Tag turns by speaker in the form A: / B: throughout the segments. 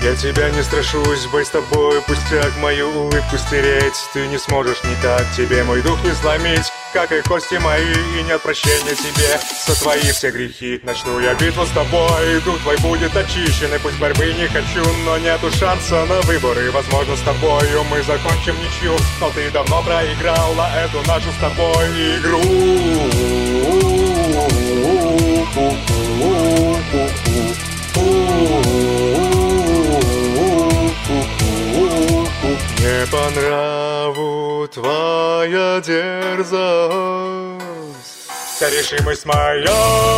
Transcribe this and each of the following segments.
A: Я тебя не страшусь, бой с тобой, пустяк, мою улыбку стереть. Ты не сможешь никак, тебе мой дух не сломить, как и кости мои, и нет прощения тебе за твои все грехи. Начну я битву с тобой, дух твой будет очищен, и пусть борьбы не хочу, но нету шанса на выборы. Возможно, с тобою мы закончим ничью, но ты давно проиграла эту нашу с тобой игру. Мне по нраву твоя дерзость, вся решимость моя.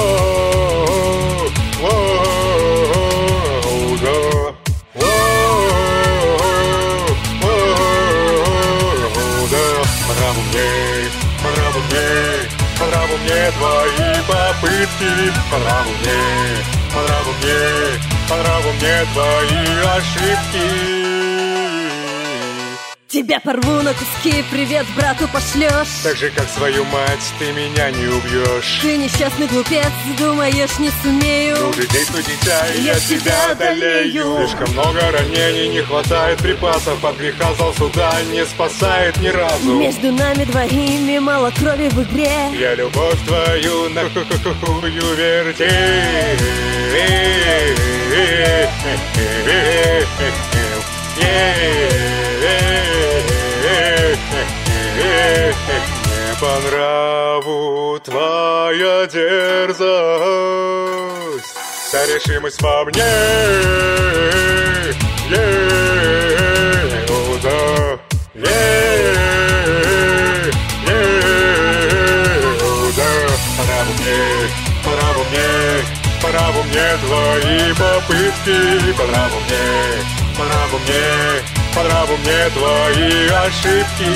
A: По нраву мне твои попытки, по нраву мне твои ошибки.
B: Тебя порву на куски, привет брату пошлешь.
A: Так же, как свою мать, ты меня не убьешь.
B: Ты несчастный глупец, думаешь, не сумею.
A: Ну же, действуй, дитя, и я тебя одолею. Слишком много ранений, не хватает припасов. От греха зал суда не спасает ни разу.
B: Между нами двоими мало крови в игре.
A: Я любовь твою на хую вертей. Мне по нраву твоя дерзость, вся решимость во мне. По нраву мне твои попытки, по нраву мне твои ошибки.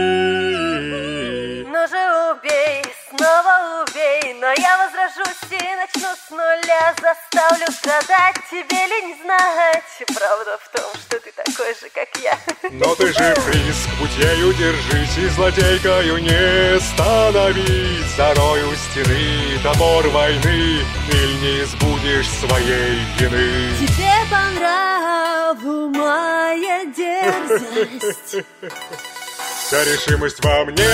B: Ну же убей, снова убей, но я возражусь и начну с нуля. Заставлю страдать, тебе ли не знать? Правда в том, что ты такой же, как я.
A: Но ты же риск, будь ею держись, и злодейкою не становись. Зарой у стены топор войны, или не избудешь своей вины.
B: Тебе по нраву моя дерзость,
A: вся решимость во мне.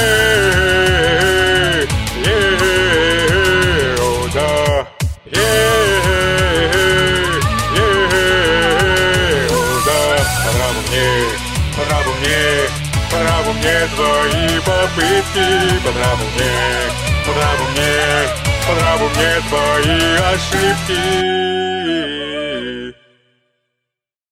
A: По нраву мне твои попытки, по нраву мне твои ошибки.